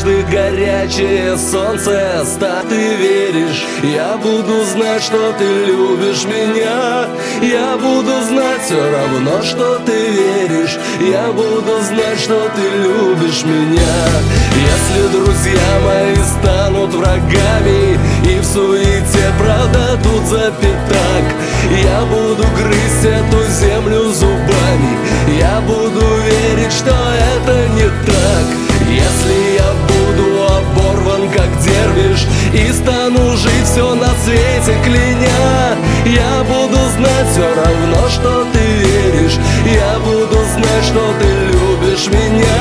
однажды горячее солнце ты веришь. Я буду знать, что ты любишь меня. Я буду знать все равно, что ты веришь. Я буду знать, что ты любишь меня. Если друзья мои станут врагами и в суете продадут за пятак, я буду грызть эту землю зубами. Я буду верить, что это не так. Если я буду оборван, как дервиш, и стану жить все на свете кляня, я буду знать все равно, что ты веришь. Я буду знать, что ты любишь меня.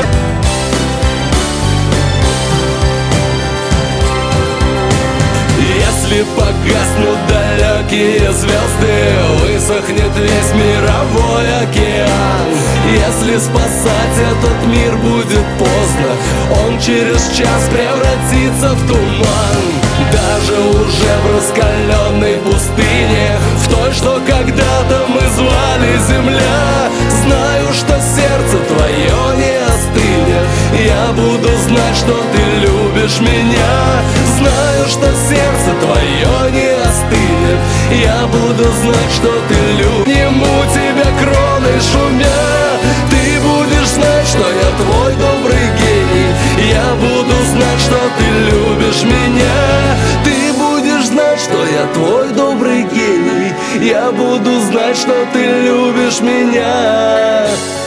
Если погаснут далекие звезды, высохнет весь мировой океан. Если спасать этот мир будет поздно, он через час превратится в туман. Даже уже в раскаленной пустыне, в той, что когда-то мы звали земля, знаю, что сердце твое не остынет. Я буду знать, что ты любишь меня. Знаю, что сердце твое не остынет. Я буду знать, что ты любишь. Нему тебя кроной шумя, ты будешь знать, что я твой добрый гений. Я буду знать, что ты любишь меня. Ты будешь знать, что я твой добрый гений. Я буду знать, что ты любишь меня.